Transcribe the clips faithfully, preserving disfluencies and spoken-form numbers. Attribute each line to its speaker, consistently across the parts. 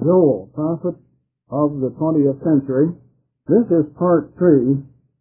Speaker 1: Joel, prophet of the twentieth century. This is part three,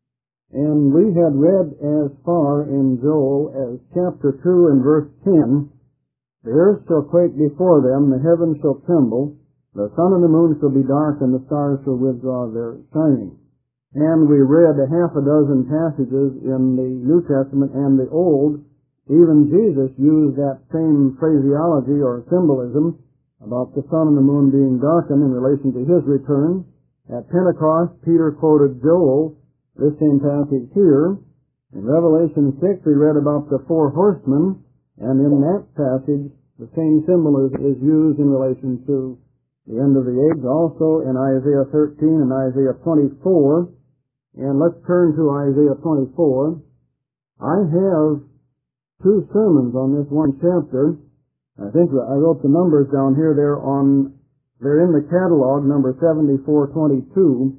Speaker 1: and we had read as far in Joel as chapter two and verse ten. The earth shall quake before them, the heavens shall tremble, the sun and the moon shall be dark, and the stars shall withdraw their shining. And we read a half a dozen passages in the New Testament and the Old. Even Jesus used that same phraseology or symbolism about the sun and the moon being darkened in relation to his return. At Pentecost, Peter quoted Joel, this same passage here. In Revelation six, we read about the four horsemen, and in that passage, the same symbolism is used in relation to the end of the age, also in Isaiah thirteen and Isaiah twenty-four. And let's turn to Isaiah twenty-four. I have two sermons on this one chapter. I think I wrote the numbers down here. They're on, they're in the catalog, number seventy-four twenty-two,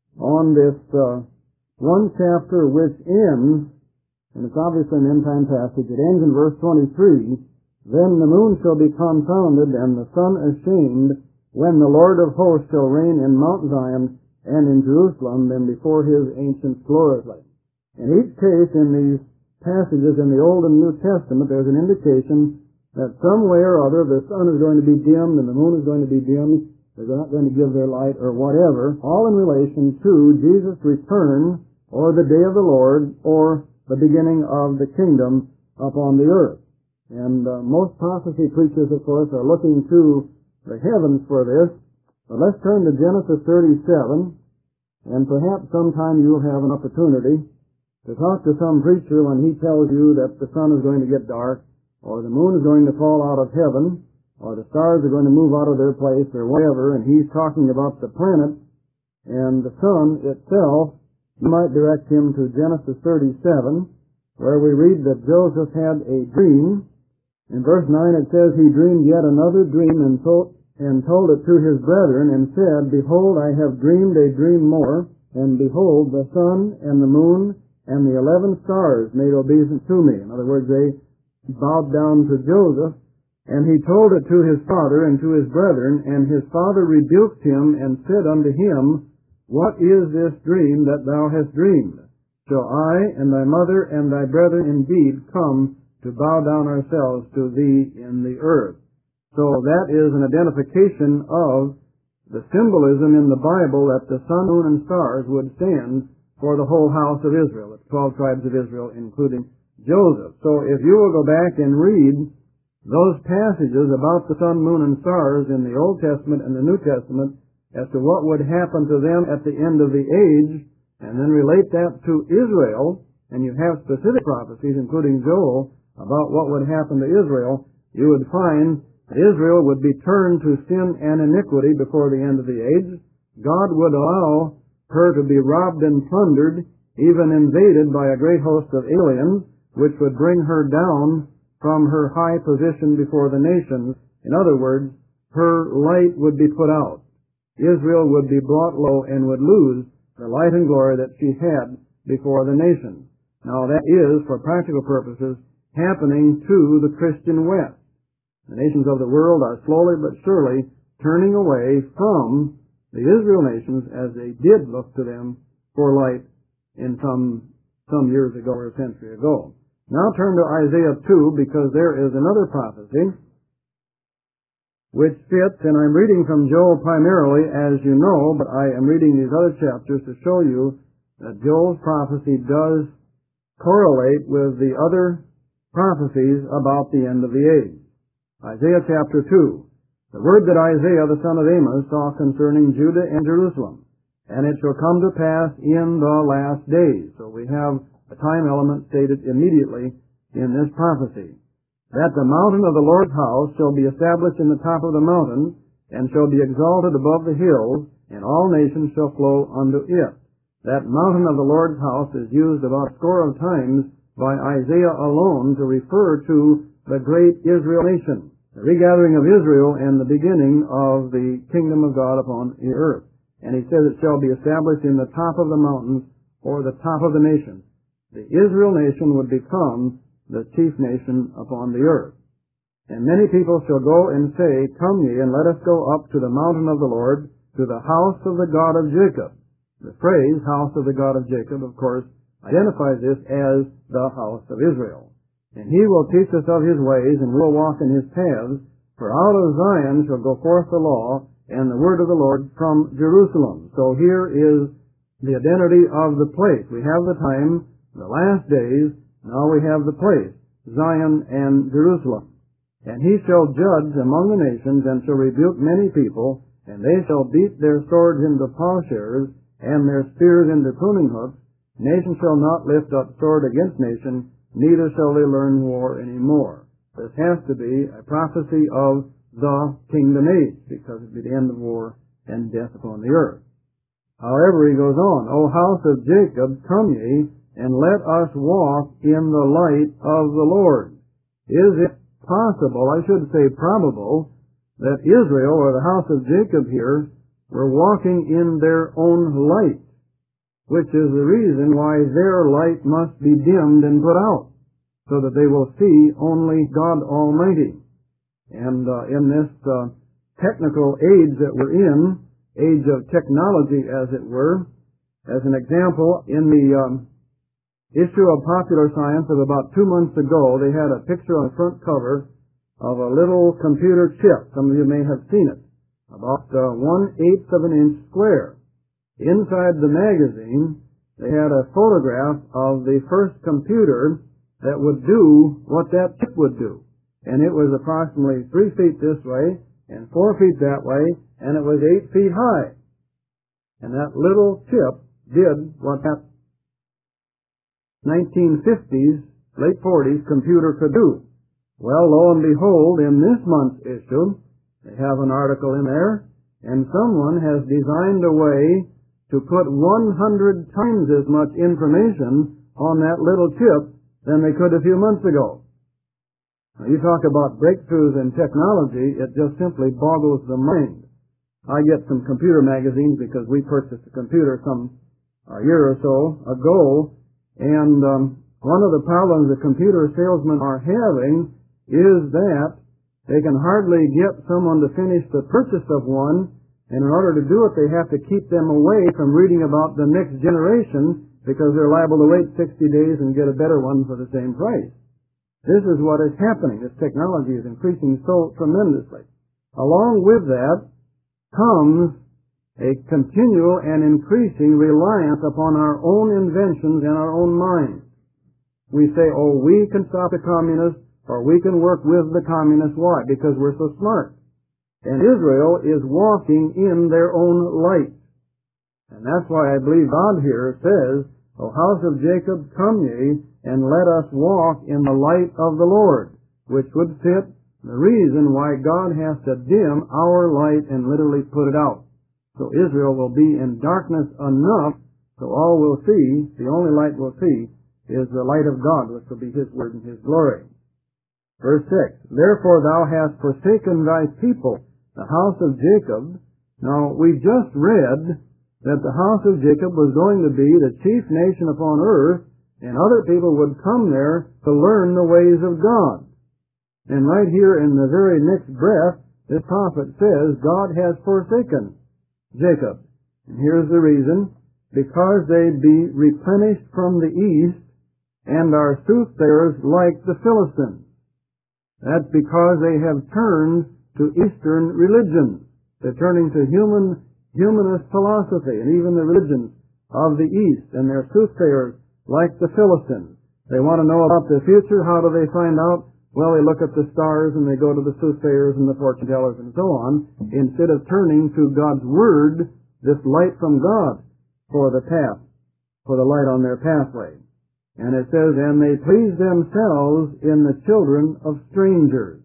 Speaker 1: on this uh, one chapter which ends, and it's obviously an end-time passage. It ends in verse twenty-three. Then the moon shall be confounded, and the sun ashamed, when the Lord of hosts shall reign in Mount Zion and in Jerusalem, then before his ancients gloriously. In each case, in these passages in the Old and New Testament, there's an indication that some way or other the sun is going to be dimmed and the moon is going to be dimmed. They're not going to give their light or whatever, all in relation to Jesus' return or the day of the Lord or the beginning of the kingdom upon the earth. And uh, most prophecy preachers, of course, are looking to the heavens for this. But let's turn to Genesis thirty-seven, and perhaps sometime you'll have an opportunity to talk to some preacher when he tells you that the sun is going to get dark, or the moon is going to fall out of heaven, or the stars are going to move out of their place, or whatever, and he's talking about the planet and the sun itself. You might direct him to Genesis thirty-seven, where we read that Joseph had a dream. In verse nine it says, he dreamed yet another dream and told, and told it to his brethren, and said, behold, I have dreamed a dream more, and behold, the sun and the moon and the eleven stars made obeisance to me. In other words, they bowed down to Joseph, and he told it to his father and to his brethren, and his father rebuked him and said unto him, what is this dream that thou hast dreamed? Shall I and thy mother and thy brethren indeed come to bow down ourselves to thee in the earth? So that is an identification of the symbolism in the Bible that the sun, moon, and stars would stand for the whole house of Israel, the twelve tribes of Israel, including Joseph. So if you will go back and read those passages about the sun, moon, and stars in the Old Testament and the New Testament as to what would happen to them at the end of the age, and then relate that to Israel, and you have specific prophecies, including Joel, about what would happen to Israel, you would find that Israel would be turned to sin and iniquity before the end of the age. God would allow her to be robbed and plundered, even invaded by a great host of aliens, which would bring her down from her high position before the nations. In other words, her light would be put out. Israel would be brought low and would lose the light and glory that she had before the nations. Now that is, for practical purposes, happening to the Christian West. The nations of the world are slowly but surely turning away from the Israel nations as they did look to them for light in some some years ago or a century ago. Now turn to Isaiah two, because there is another prophecy which fits, and I'm reading from Joel primarily, as you know, but I am reading these other chapters to show you that Joel's prophecy does correlate with the other prophecies about the end of the age. Isaiah chapter two. The word that Isaiah the son of Amos saw concerning Judah and Jerusalem, and it shall come to pass in the last days. So we have a time element stated immediately in this prophecy, that the mountain of the Lord's house shall be established in the top of the mountains, and shall be exalted above the hills, and all nations shall flow unto it. That mountain of the Lord's house is used about a score of times by Isaiah alone to refer to the great Israel nation, the regathering of Israel and the beginning of the kingdom of God upon the earth. And he says it shall be established in the top of the mountains, or the top of the nations. The Israel nation would become the chief nation upon the earth. And many people shall go and say, Come ye, and let us go up to the mountain of the Lord, to the house of the God of Jacob. The phrase, house of the God of Jacob, of course, identifies this as the house of Israel. And he will teach us of his ways, and we'll walk in his paths, for out of Zion shall go forth the law, and the word of the Lord from Jerusalem. So here is the identity of the place. We have the time, the last days, now we have the place, Zion and Jerusalem. And he shall judge among the nations, and shall rebuke many people, and they shall beat their swords into plowshares, and their spears into pruning hooks. Nation shall not lift up sword against nation, neither shall they learn war any more. This has to be a prophecy of the kingdom age, because it will be the end of war and death upon the earth. However, he goes on, O house of Jacob, come ye, and let us walk in the light of the Lord. Is it possible, I should say probable, that Israel, or the house of Jacob here, were walking in their own light, which is the reason why their light must be dimmed and put out, so that they will see only God Almighty. And uh, in this uh, technical age that we're in, age of technology as it were, as an example, in the um, issue of Popular Science of about two months ago, they had a picture on the front cover of a little computer chip. Some of you may have seen it, about uh, one-eighth of an inch square. Inside the magazine, they had a photograph of the first computer that would do what that chip would do. And it was approximately three feet this way and four feet that way, and it was eight feet high. And that little chip did what that nineteen fifties, late forties computer could do. Well, lo and behold, in this month's issue, they have an article in there, and someone has designed a way to put one hundred times as much information on that little chip than they could a few months ago. Now, you talk about breakthroughs in technology, it just simply boggles the mind. I get some computer magazines because we purchased a computer some a year or so ago, and um, one of the problems the computer salesmen are having is that they can hardly get someone to finish the purchase of one, and in order to do it, they have to keep them away from reading about the next generation because they're liable to wait sixty days and get a better one for the same price. This is what is happening. This technology is increasing so tremendously. Along with that comes a continual and increasing reliance upon our own inventions and our own minds. We say, oh, we can stop the communists, or we can work with the communists. Why? Because we're so smart. And Israel is walking in their own light. And that's why I believe God here says, O house of Jacob, come ye, and let us walk in the light of the Lord, which would fit the reason why God has to dim our light and literally put it out. So Israel will be in darkness enough, so all we'll see, the only light we'll see, is the light of God, which will be His word and His glory. Verse six, Therefore thou hast forsaken thy people, the house of Jacob. Now, we just read that the house of Jacob was going to be the chief nation upon earth, and other people would come there to learn the ways of God. And right here in the very next breath, this prophet says, God has forsaken Jacob. And here's the reason, because they be replenished from the east, and are soothsayers like the Philistines. That's because they have turned to Eastern religions. They're turning to human, humanist philosophy, and even the religions of the East, and they're soothsayers like the Philistines. They want to know about the future. How do they find out? Well, they look at the stars, and they go to the soothsayers and the fortune tellers and so on, instead of turning to God's Word, this light from God, for the path, for the light on their pathway. And it says, And they please themselves in the children of strangers.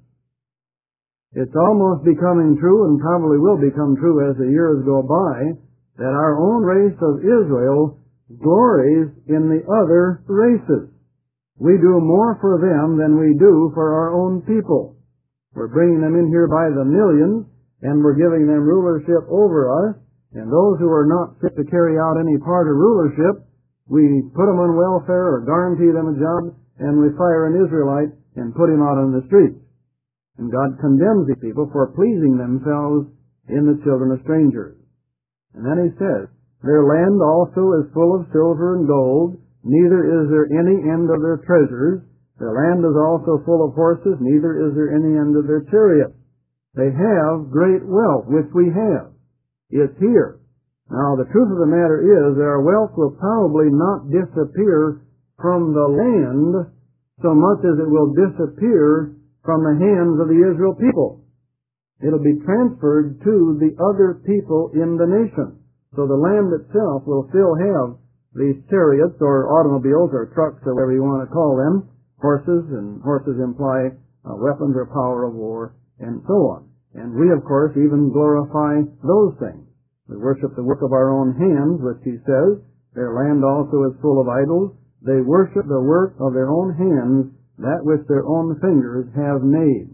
Speaker 1: It's almost becoming true, and probably will become true as the years go by, that our own race of Israel glories in the other races. We do more for them than we do for our own people. We're bringing them in here by the millions, and we're giving them rulership over us, and those who are not fit to carry out any part of rulership, we put them on welfare or guarantee them a job, and we fire an Israelite and put him out on the streets. And God condemns these people for pleasing themselves in the children of strangers. And then he says, their land also is full of silver and gold, neither is there any end of their treasures. Their land is also full of horses, neither is there any end of their chariots. They have great wealth, which we have. It's here. Now, the truth of the matter is, their wealth will probably not disappear from the land so much as it will disappear from the hands of the Israel people. It'll be transferred to the other people in the nation. So the land itself will still have these chariots or automobiles or trucks or whatever you want to call them, horses, and horses imply uh, weapons or power of war, and so on. And we, of course, even glorify those things. We worship the work of our own hands, which he says, their land also is full of idols. They worship the work of their own hands, that which their own fingers have made.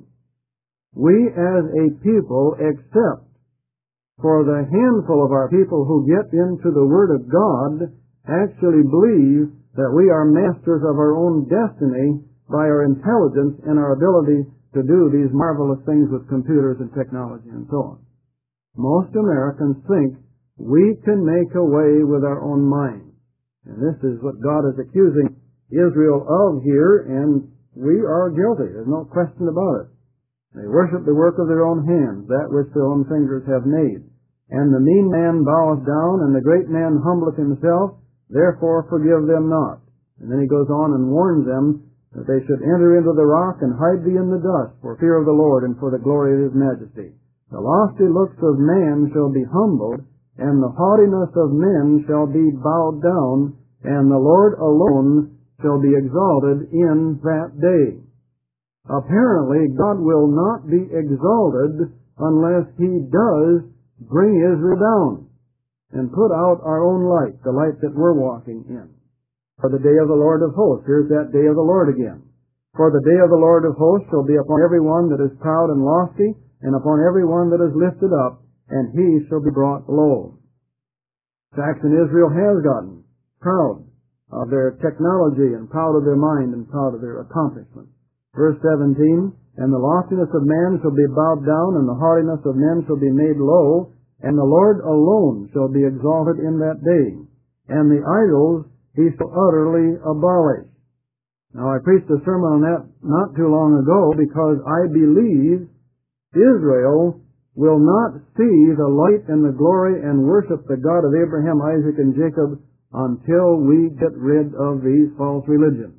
Speaker 1: We as a people, except for the handful of our people who get into the Word of God, actually believe that we are masters of our own destiny by our intelligence and our ability to do these marvelous things with computers and technology and so on. Most Americans think we can make a way with our own minds. And this is what God is accusing Israel of here, and we are guilty. There's no question about it. They worship the work of their own hands, that which their own fingers have made. And the mean man boweth down, and the great man humbleth himself, therefore forgive them not. And then he goes on and warns them that they should enter into the rock and hide thee in the dust for fear of the Lord and for the glory of his majesty. The lofty looks of man shall be humbled, and the haughtiness of men shall be bowed down, and the Lord alone shall be exalted in that day. Apparently, God will not be exalted unless he does bring Israel down and put out our own light, the light that we're walking in. For the day of the Lord of hosts, here's that day of the Lord again. For the day of the Lord of hosts shall be upon every one that is proud and lofty, and upon every one that is lifted up, and he shall be brought low. Saxon Israel has gotten proud of their technology and proud of their mind and proud of their accomplishments. Verse seventeen, and the loftiness of man shall be bowed down, and the haughtiness of men shall be made low, and the Lord alone shall be exalted in that day, and the idols he shall utterly abolish. Now, I preached a sermon on that not too long ago because I believe Israel will not see the light and the glory and worship the God of Abraham, Isaac, and Jacob until we get rid of these false religions.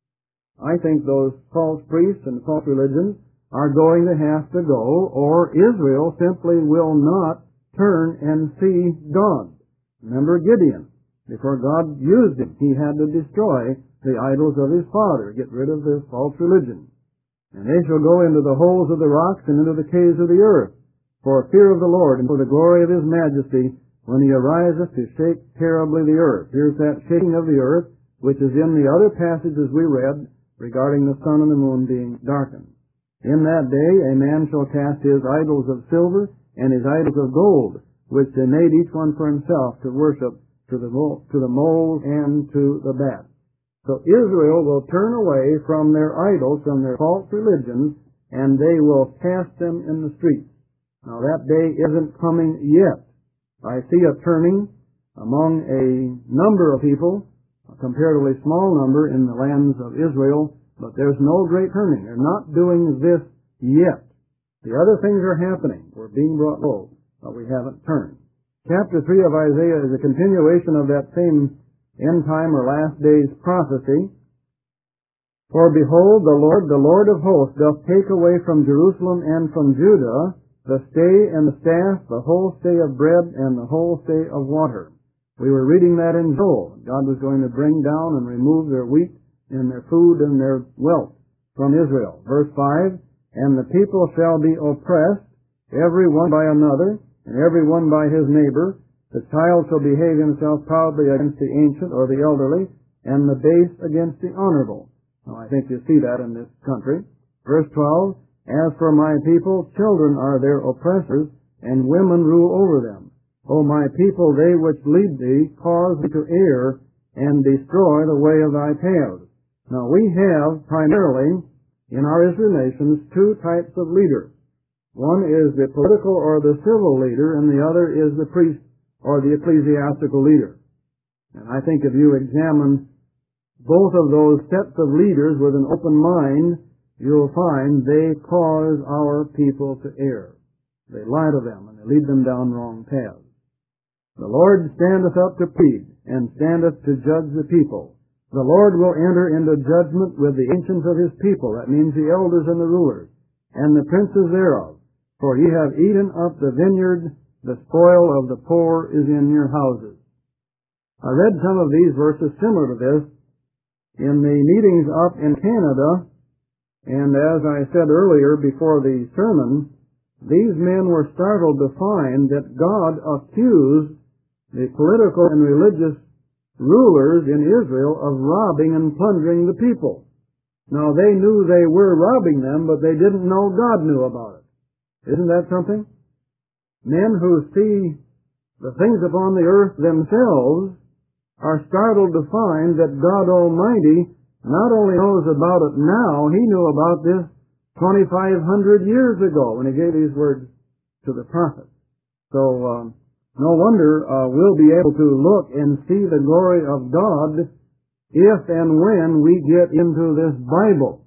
Speaker 1: I think those false priests and false religions are going to have to go, or Israel simply will not turn and see God. Remember Gideon. Before God used him, he had to destroy the idols of his father, get rid of the false religion. And they shall go into the holes of the rocks and into the caves of the earth, for fear of the Lord and for the glory of his majesty, when he ariseth to shake terribly the earth. Here's that shaking of the earth, which is in the other passages we read regarding the sun and the moon being darkened. In that day a man shall cast his idols of silver and his idols of gold, which they made each one for himself to worship to the, to the moles and to the bats. So Israel will turn away from their idols, from their false religions, and they will cast them in the streets. Now that day isn't coming yet. I see a turning among a number of people, a comparatively small number in the lands of Israel, but there's no great turning. They're not doing this yet. The other things are happening. We're being brought low, but we haven't turned. Chapter three of Isaiah is a continuation of that same end time or last days prophecy. For behold, the Lord, the Lord of hosts, doth take away from Jerusalem and from Judah the stay and the staff, the whole stay of bread and the whole stay of water. We were reading that in Joel. God was going to bring down and remove their wheat and their food and their wealth from Israel. Verse five, and the people shall be oppressed, every one by another, and every one by his neighbor. The child shall behave himself proudly against the ancient or the elderly, and the base against the honorable. Now, I think you see that in this country. Verse twelve, as for my people, children are their oppressors, and women rule over them. O my people, they which lead thee cause thee to err, and destroy the way of thy paths. Now we have primarily in our Israel nations two types of leaders. One is the political or the civil leader, and the other is the priest or the ecclesiastical leader. And I think if you examine both of those sets of leaders with an open mind, you'll find they cause our people to err. They lie to them, and they lead them down wrong paths. The Lord standeth up to plead, and standeth to judge the people. The Lord will enter into judgment with the ancients of his people. That means the elders and the rulers, and the princes thereof. For ye have eaten up the vineyard, the spoil of the poor is in your houses. I read some of these verses similar to this in the meetings up in Canada, and as I said earlier before the sermon, these men were startled to find that God accused the political and religious rulers in Israel of robbing and plundering the people. Now, they knew they were robbing them, but they didn't know God knew about it. Isn't that something? Men who see the things upon the earth themselves are startled to find that God Almighty not only knows about it now, he knew about this twenty-five hundred years ago when he gave these words to the prophet. So, um, no wonder uh, we'll be able to look and see the glory of God if and when we get into this Bible.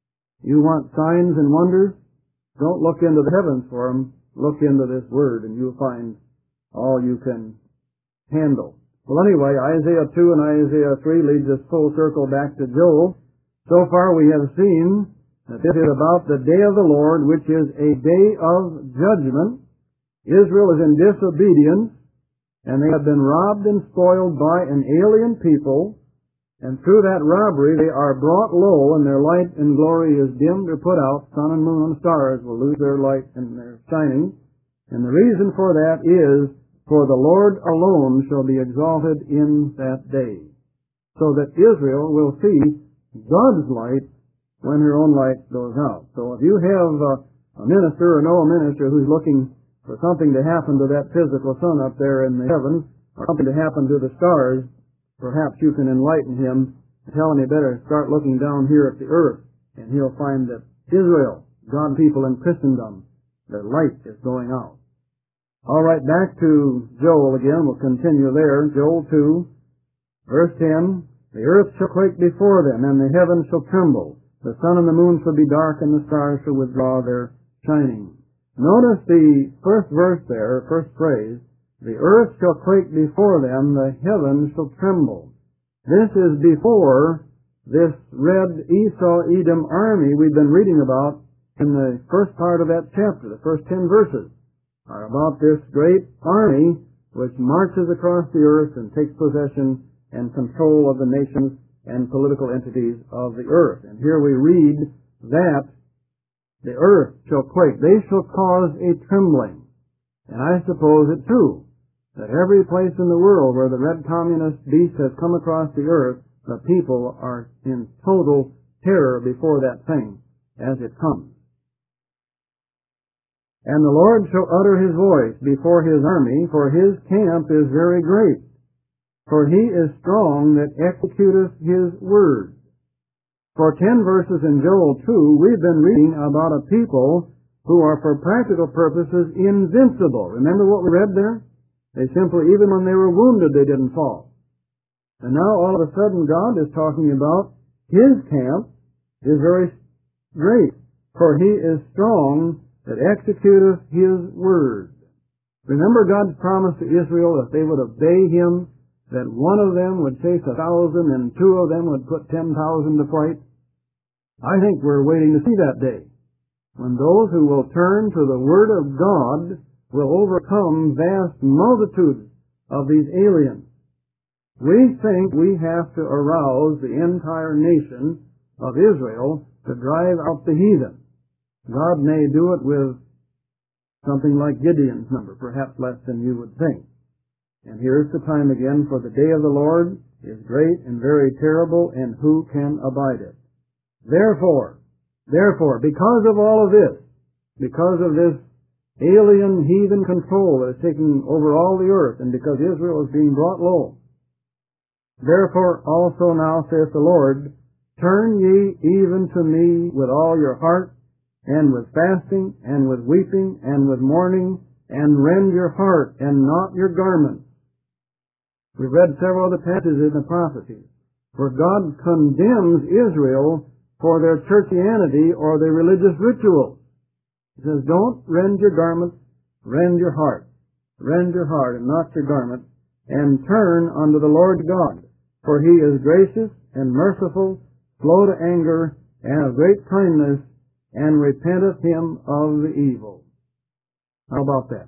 Speaker 1: You want signs and wonders? Don't look into the heavens for them. Look into this Word, and you'll find all you can handle. Well, anyway, Isaiah two and Isaiah three leads us full circle back to Joel. So far we have seen that this is about the day of the Lord, which is a day of judgment. Israel is in disobedience, and they have been robbed and spoiled by an alien people, and through that robbery they are brought low, and their light and glory is dimmed or put out. Sun and moon and stars will lose their light and their shining. And the reason for that is, for the Lord alone shall be exalted in that day, so that Israel will see God's light when her own light goes out. So if you have a, a minister or know a minister who's looking for something to happen to that physical sun up there in the heavens, or something to happen to the stars, perhaps you can enlighten him and tell him he better start looking down here at the earth, and he'll find that Israel, God people in Christendom, their light is going out. All right, back to Joel again. We'll continue there. Joel two, verse ten. The earth shall quake before them, and the heavens shall tremble. The sun and the moon shall be dark, and the stars shall withdraw their shining. Notice the first verse there, first phrase, the earth shall quake before them, the heavens shall tremble. This is before this red Esau-Edom army we've been reading about in the first part of that chapter. The first ten verses are about this great army which marches across the earth and takes possession and control of the nations and political entities of the earth. And here we read that the earth shall quake. They shall cause a trembling. And I suppose it too, that every place in the world where the red communist beast has come across the earth, the people are in total terror before that thing as it comes. And the Lord shall utter his voice before his army, for his camp is very great. For he is strong that executeth his word. For ten verses in Joel two, we've been reading about a people who are for practical purposes invincible. Remember what we read there? They simply, even when they were wounded, they didn't fall. And now all of a sudden God is talking about his camp is very great. For he is strong that executeth his word. Remember God's promise to Israel that they would obey him, that one of them would chase a thousand and two of them would put ten thousand to flight? I think we're waiting to see that day, when those who will turn to the Word of God will overcome vast multitudes of these aliens. We think we have to arouse the entire nation of Israel to drive out the heathen. God may do it with something like Gideon's number, perhaps less than you would think. And here's the time again, for the day of the Lord is great and very terrible, and who can abide it? Therefore, therefore, because of all of this, because of this alien heathen control that is taking over all the earth, and because Israel is being brought low, therefore also now saith the Lord, Turn ye even to me with all your heart, and with fasting, and with weeping, and with mourning, and rend your heart, and not your garments. We've read several of the passages in the prophecies where God condemns Israel for their churchianity or their religious rituals. He says, don't rend your garments, rend your heart. Rend your heart and not your garment, and turn unto the Lord God. For he is gracious and merciful, slow to anger, and of great kindness, and repenteth him of the evil. How about that?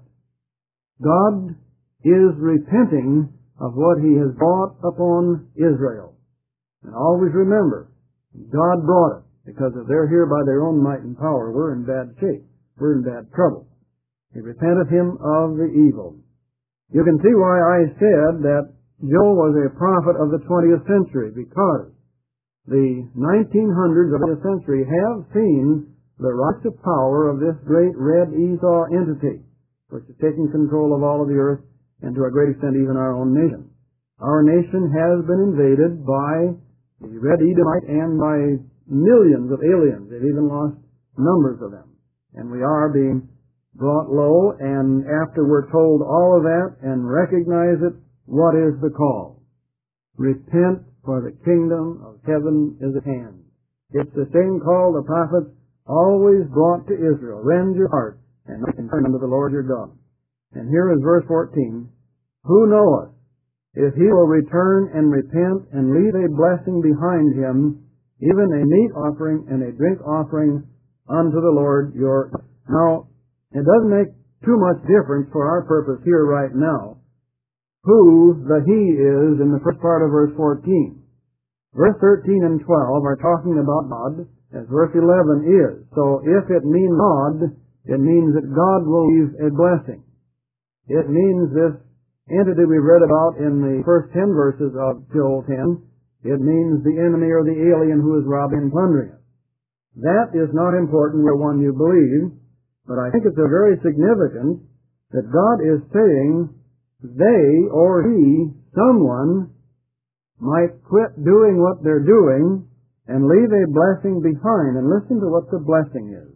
Speaker 1: God is repenting of what he has brought upon Israel. And always remember, God brought it, because if they're here by their own might and power, we're in bad shape. We're in bad trouble. He repenteth him of the evil. You can see why I said that Joel was a prophet of the twentieth century, because the nineteen hundreds of the twentieth century have seen the rise to power of this great red Esau entity, which is taking control of all of the earth, and to a great extent even our own nation. Our nation has been invaded by the red Edomite and by millions of aliens. They've even lost numbers of them. And we are being brought low, and after we're told all of that and recognize it, what is the call? Repent, for the kingdom of heaven is at hand. It's the same call the prophets always brought to Israel. Rend your heart and turn unto the Lord your God. And here is verse fourteen. Who knoweth if he will return and repent and leave a blessing behind him, even a meat offering and a drink offering unto the Lord your God. Now, it doesn't make too much difference for our purpose here right now who the he is in the first part of verse fourteen. Verse thirteen and twelve are talking about God, as verse eleven is. So if it means God, it means that God will leave a blessing. It means this entity we read about in the first ten verses of Joel ten. It means the enemy or the alien who is robbing and plundering us. That is not important where one you believe, but I think it's a very significant that God is saying they or he, someone, might quit doing what they're doing and leave a blessing behind. And listen to what the blessing is.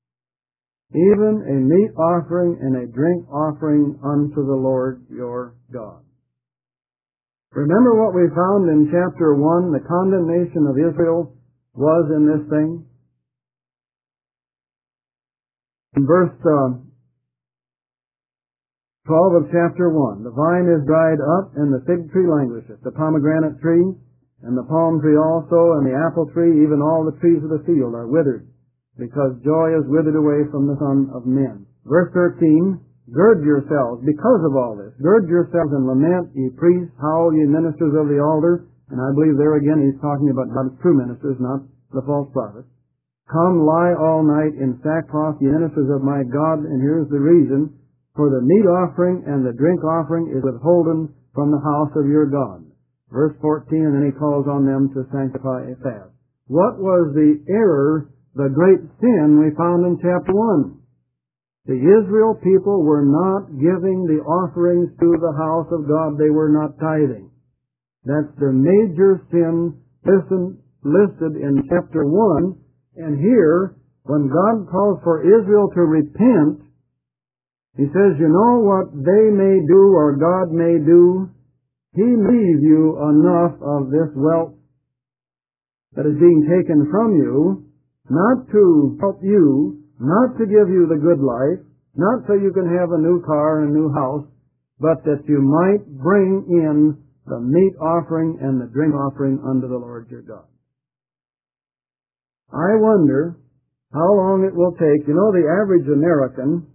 Speaker 1: Even a meat offering and a drink offering unto the Lord your God. Remember what we found in chapter one, the condemnation of Israel was in this thing? In verse uh, twelve of chapter one, the vine is dried up and the fig tree languisheth, the pomegranate tree and the palm tree also and the apple tree, even all the trees of the field are withered, because joy is withered away from the Son of Men. Verse thirteen, gird yourselves because of all this. Gird yourselves and lament, ye priests, howl, ye ministers of the altar. And I believe there again he's talking about God's true ministers, not the false prophets. Come, lie all night in sackcloth, ye ministers of my God. And here's the reason. For the meat offering and the drink offering is withholden from the house of your God. Verse fourteen, and then he calls on them to sanctify a fast. What was the error, the great sin we found in chapter one? The Israel people were not giving the offerings to the house of God. They were not tithing. That's the major sin listen, listed in chapter one. And here, when God calls for Israel to repent, he says, you know what they may do or God may do? He may leave you enough of this wealth that is being taken from you, not to help you, not to give you the good life, not so you can have a new car and a new house, but that you might bring in the meat offering and the drink offering unto the Lord your God. I wonder how long it will take. You know, the average American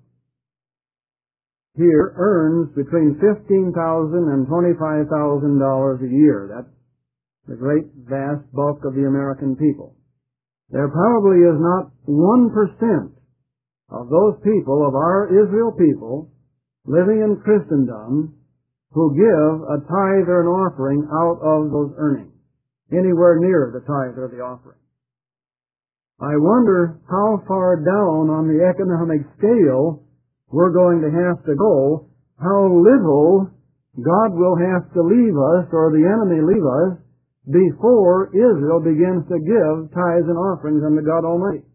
Speaker 1: here earns between fifteen thousand dollars and twenty-five thousand dollars a year. That's the great vast bulk of the American people. There probably is not one percent of those people, of our Israel people, living in Christendom, who give a tithe or an offering out of those earnings, anywhere near the tithe or the offering. I wonder how far down on the economic scale we're going to have to go, how little God will have to leave us, or the enemy leave us, before Israel begins to give tithes and offerings unto God Almighty.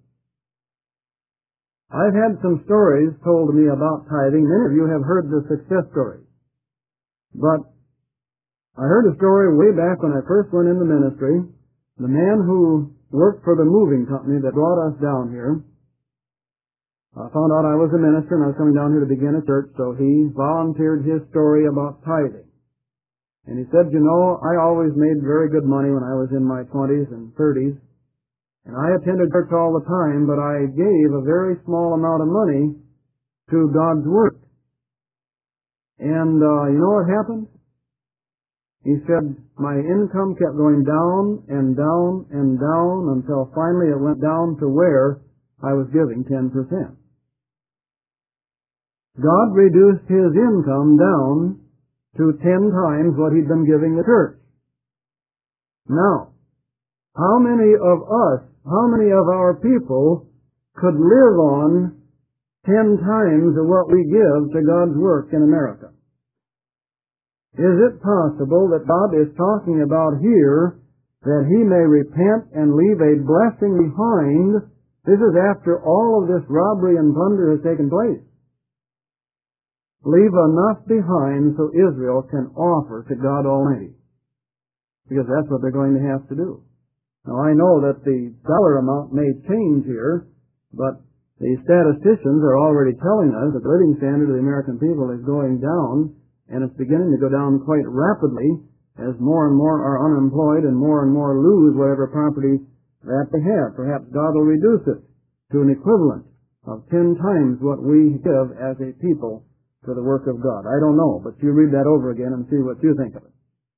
Speaker 1: I've had some stories told to me about tithing. Many of you have heard the success stories. But I heard a story way back when I first went in the ministry. The man who worked for the moving company that brought us down here, I found out I was a minister and I was coming down here to begin a church, so he volunteered his story about tithing. And he said, you know, I always made very good money when I was in my twenties and thirties, and I attended church all the time, but I gave a very small amount of money to God's work. And uh, you know what happened? He said, my income kept going down and down and down until finally it went down to where I was giving ten percent. God reduced his income down to ten times what he'd been giving the church. Now, how many of us, how many of our people could live on ten times of what we give to God's work in America? Is it possible that God is talking about here that he may repent and leave a blessing behind? This is after all of this robbery and plunder has taken place. Leave enough behind so Israel can offer to God Almighty. Because that's what they're going to have to do. Now I know that the dollar amount may change here, but the statisticians are already telling us that the living standard of the American people is going down, and it's beginning to go down quite rapidly as more and more are unemployed and more and more lose whatever property that they have. Perhaps God will reduce it to an equivalent of ten times what we give as a people for the work of God. I don't know, but you read that over again and see what you think of it.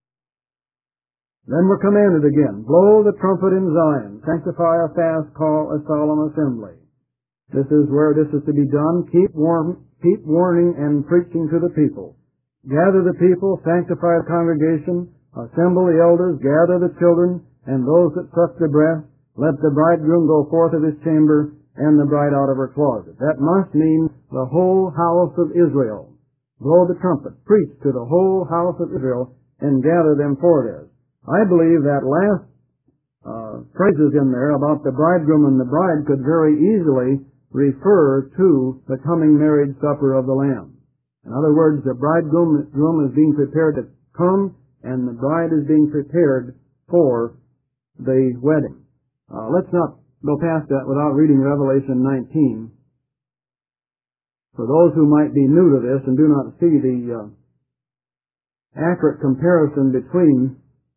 Speaker 1: Then we're commanded again, blow the trumpet in Zion, sanctify a fast, call a solemn assembly. This is where this is to be done. Keep warm, keep warning and preaching to the people. Gather the people, sanctify the congregation, assemble the elders, gather the children, and those that suck the breast. Let the bridegroom go forth of his chamber, and the bride out of her closet. That must mean the whole house of Israel. Blow the trumpet, preach to the whole house of Israel, and gather them for this. I believe that last uh, phrases in there about the bridegroom and the bride could very easily refer to the coming marriage supper of the Lamb. In other words, the bridegroom is being prepared to come, and the bride is being prepared for the wedding. Uh, let's not go past that without reading Revelation nineteen. For those who might be new to this and do not see the uh, accurate comparison between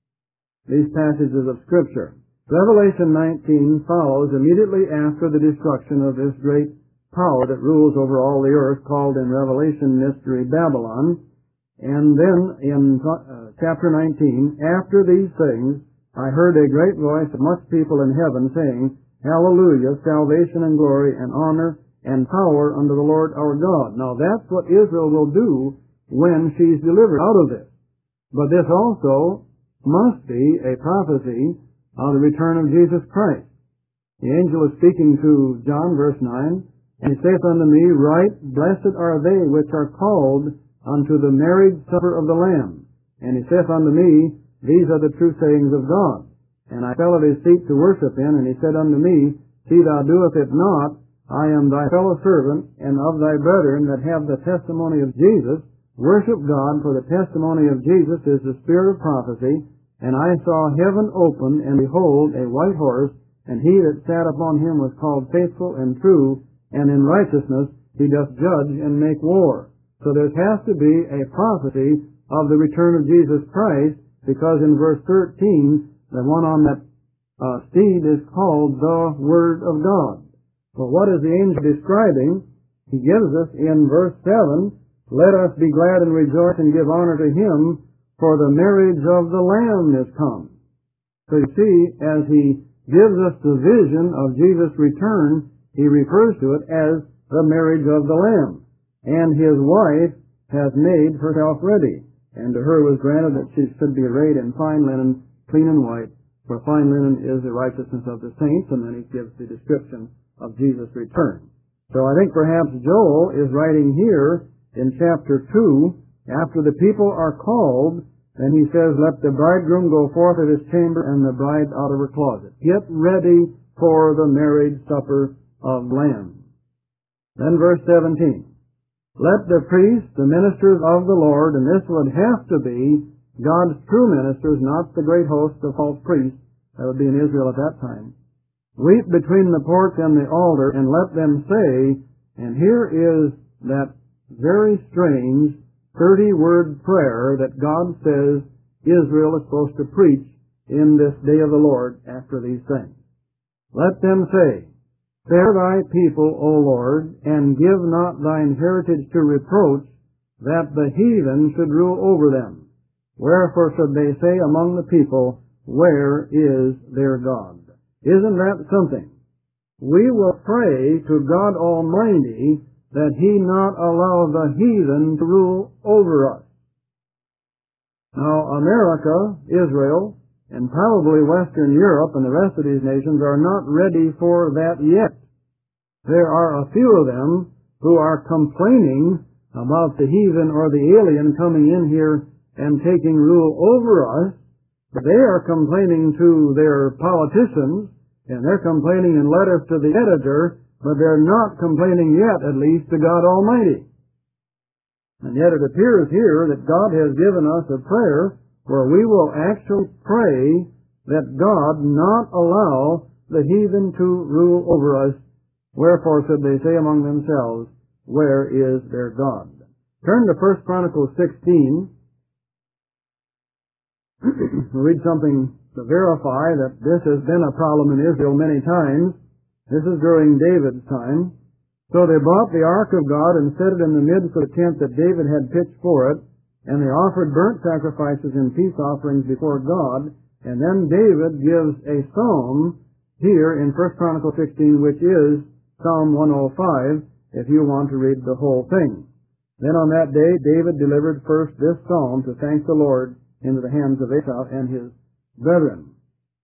Speaker 1: these passages of Scripture. Revelation nineteen follows immediately after the destruction of this great power that rules over all the earth, called in Revelation Mystery Babylon. And then in uh, chapter nineteen, after these things, I heard a great voice of much people in heaven saying, Hallelujah, salvation and glory and honor and power unto the Lord our God. Now that's what Israel will do when she's delivered out of this. But this also must be a prophecy of the return of Jesus Christ. The angel is speaking to John, verse nine, and he saith unto me, Right, blessed are they which are called unto the marriage supper of the Lamb. And he saith unto me, These are the true sayings of God. And I fell at his feet to worship him, and he said unto me, See thou doest it not, I am thy fellow servant, and of thy brethren that have the testimony of Jesus. Worship God, for the testimony of Jesus is the spirit of prophecy. And I saw heaven open, and behold, a white horse, and he that sat upon him was called Faithful and True, and in righteousness he doth judge and make war. So there has to be a prophecy of the return of Jesus Christ, because in verse thirteen, the one on that uh, steed is called the Word of God. But what is the angel describing? He gives us in verse seven, Let us be glad and rejoice and give honor to him, for the marriage of the Lamb is come. So you see, as he gives us the vision of Jesus' return, he refers to it as the marriage of the Lamb. And his wife has made herself ready. And to her was granted that she should be arrayed in fine linen, clean and white, for fine linen is the righteousness of the saints. And then he gives the description of Jesus' return. So I think perhaps Joel is writing here in chapter two, after the people are called Then he says, let the bridegroom go forth of his chamber and the bride out of her closet. Get ready for the marriage supper of the Lamb. Then verse seventeen. Let the priests, the ministers of the Lord, and this would have to be God's true ministers, not the great host of false priests that would be in Israel at that time, weep between the porch and the altar, and let them say, and here is that very strange thirty-word prayer that God says Israel is supposed to preach in this day of the Lord after these things. Let them say, spare thy people, O Lord, and give not thine heritage to reproach, that the heathen should rule over them. Wherefore should they say among the people, where is their God? Isn't that something? We will pray to God Almighty that He not allow the heathen to rule over us. Now, America, Israel, and probably Western Europe and the rest of these nations are not ready for that yet. There are a few of them who are complaining about the heathen or the alien coming in here and taking rule over us. But they are complaining to their politicians, and they're complaining in letters to the editor, but they're not complaining yet, at least, to God Almighty. And yet it appears here that God has given us a prayer where we will actually pray that God not allow the heathen to rule over us. Wherefore should they say among themselves, where is their God? Turn to First Chronicles sixteen. We'll read something to verify that this has been a problem in Israel many times. This is during David's time. So they brought the ark of God and set it in the midst of the tent that David had pitched for it, and they offered burnt sacrifices and peace offerings before God. And then David gives a psalm here in First Chronicles sixteen, which is Psalm one oh five, if you want to read the whole thing. Then on that day David delivered first this psalm to thank the Lord into the hands of Asaph and his brethren.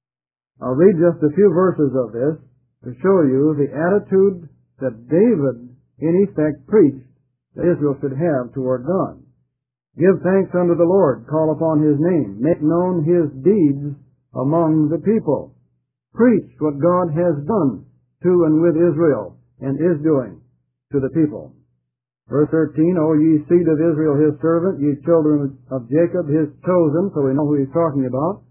Speaker 1: I'll read just a few verses of this to show you the attitude that David, in effect, preached that Israel should have toward God. Give thanks unto the Lord, call upon His name, make known His deeds among the people. Preach what God has done to and with Israel, and is doing to the people. Verse thirteen, O ye seed of Israel His servant, ye children of Jacob His chosen, so we know who He's talking about.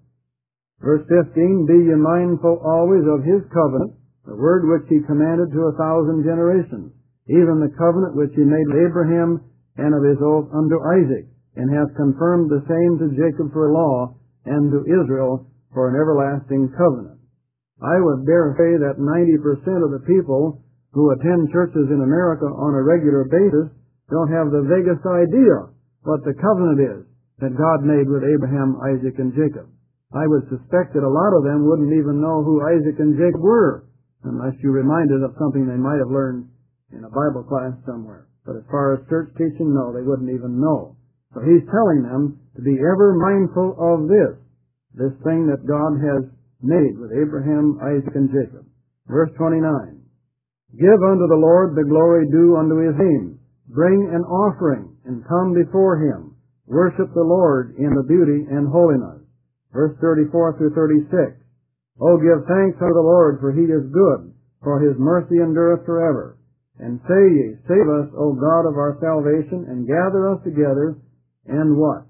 Speaker 1: Verse fifteen, be ye mindful always of His covenant, the word which He commanded to a thousand generations, even the covenant which He made with Abraham and of His oath unto Isaac, and hath confirmed the same to Jacob for a law, and to Israel for an everlasting covenant. I would dare say that ninety percent of the people who attend churches in America on a regular basis don't have the vaguest idea what the covenant is that God made with Abraham, Isaac, and Jacob. I would suspect that a lot of them wouldn't even know who Isaac and Jacob were, unless you reminded of something they might have learned in a Bible class somewhere. But as far as church teaching, no, they wouldn't even know. So he's telling them to be ever mindful of this, this thing that God has made with Abraham, Isaac, and Jacob. Verse twenty-nine, give unto the Lord the glory due unto His name. Bring an offering, and come before Him. Worship the Lord in the beauty and holiness. Verse thirty-four through thirty-six, O give thanks unto the Lord, for He is good, for His mercy endureth forever. And say ye, save us, O God of our salvation, and gather us together, and what?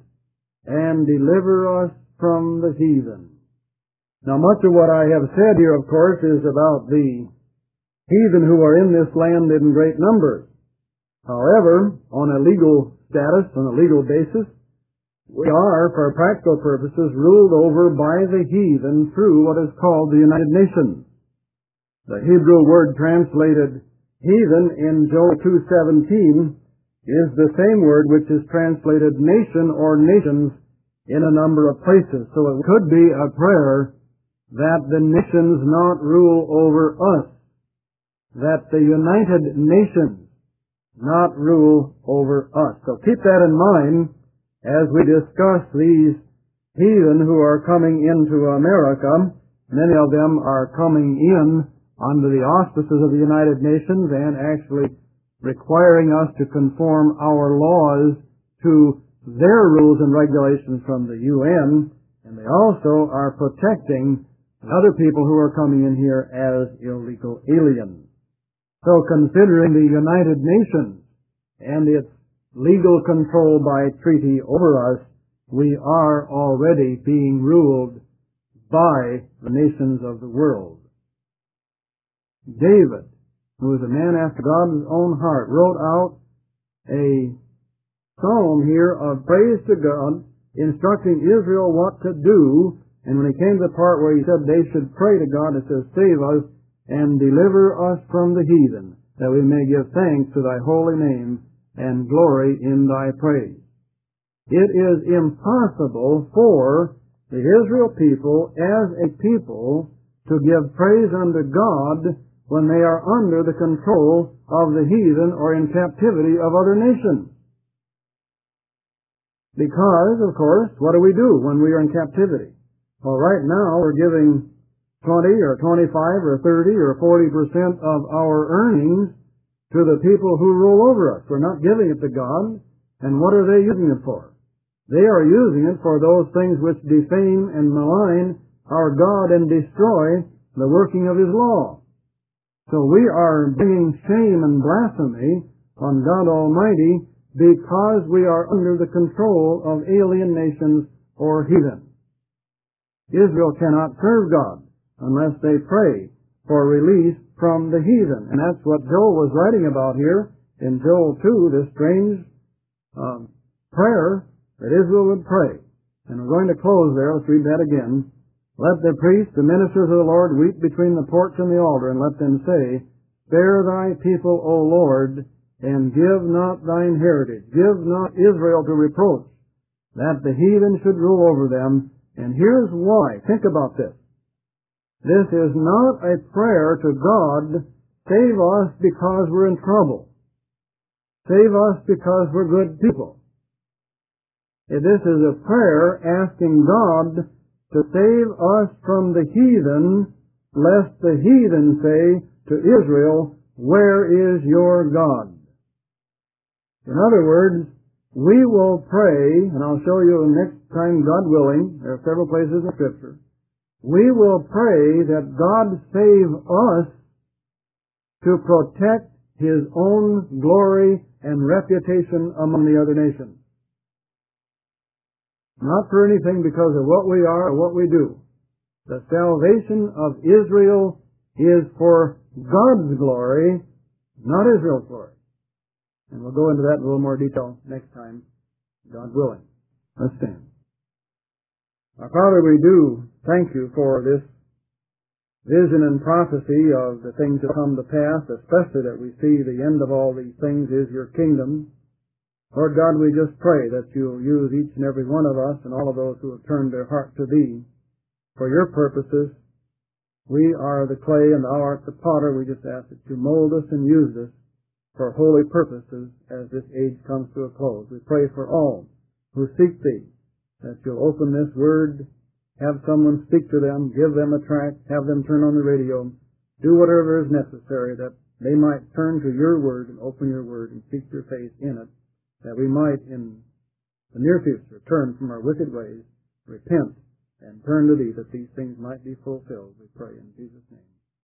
Speaker 1: And deliver us from the heathen. Now much of what I have said here, of course, is about the heathen who are in this land in great numbers. However, on a legal status, on a legal basis, we are, for practical purposes, ruled over by the heathen through what is called the United Nations. The Hebrew word translated heathen in Joel two seventeen is the same word which is translated nation or nations in a number of places. So it could be a prayer that the nations not rule over us, that the United Nations not rule over us. So keep that in mind as we discuss these heathen who are coming into America. Many of them are coming in under the auspices of the United Nations and actually requiring us to conform our laws to their rules and regulations from the U N, and they also are protecting other people who are coming in here as illegal aliens. So considering the United Nations and its legal control by treaty over us, we are already being ruled by the nations of the world. David, who is a man after God's own heart, wrote out a psalm here of praise to God, instructing Israel what to do. And when he came to the part where he said they should pray to God, it says, "Save us and deliver us from the heathen, that we may give thanks to thy holy name and glory in thy praise." It is impossible for the Israel people as a people to give praise unto God when they are under the control of the heathen or in captivity of other nations. Because, of course, what do we do when we are in captivity? Well, right now we're giving twenty or twenty-five or thirty or forty percent of our earnings to the people who rule over us. We're not giving it to God. And what are they using it for? They are using it for those things which defame and malign our God and destroy the working of His law. So we are bringing shame and blasphemy on God Almighty because we are under the control of alien nations or heathen. Israel cannot serve God unless they pray for release from the heathen. And that's what Joel was writing about here in Joel two, this strange um, prayer that Israel would pray. And we're going to close there. Let's read that again. "Let the priests, the ministers of the Lord, weep between the porch and the altar, and let them say, Spare thy people, O Lord, and give not thine heritage. Give not Israel to reproach, that the heathen should rule over them." And here's why. Think about this. This is not a prayer to God, save us because we're in trouble. Save us because we're good people. This is a prayer asking God to save us from the heathen, lest the heathen say to Israel, "Where is your God?" In other words, we will pray, and I'll show you next time, God willing, there are several places in Scripture, we will pray that God save us to protect His own glory and reputation among the other nations. Not for anything because of what we are or what we do. The salvation of Israel is for God's glory, not Israel's glory. And we'll go into that in a little more detail next time, God willing. Let's stand. Our Father, we do thank you for this vision and prophecy of the things that come to pass, especially that we see the end of all these things is your kingdom. Lord God, we just pray that you'll use each and every one of us and all of those who have turned their heart to Thee for your purposes. We are the clay and Thou art the potter. We just ask that you mold us and use us for holy purposes as this age comes to a close. We pray for all who seek Thee, that you'll open this word, have someone speak to them, give them a tract, have them turn on the radio, do whatever is necessary that they might turn to your word and open your word and seek your face in it, that we might in the near future turn from our wicked ways, repent, and turn to Thee, that these things might be fulfilled. We pray in Jesus' name.